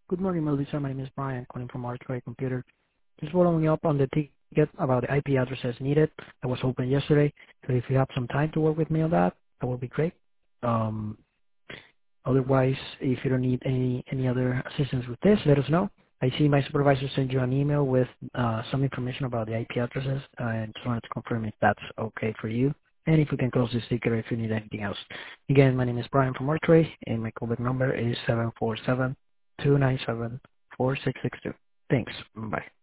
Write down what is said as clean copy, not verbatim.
Good morning, Melissa. My name is Brian, calling from Archway Computer. Just following up on the ticket about the IP addresses needed. I was open yesterday, so if you have some time to work with me on that, that would be great. Um, Otherwise, if you don't need any other assistance with this, let us know. I see my supervisor sent you an email with some information about the IP addresses, and just wanted to confirm if that's okay for you, and if we can close this ticket or if you need anything else. Again, my name is Brian from Archway, and my callback number is 747-297-4662. Thanks. Bye.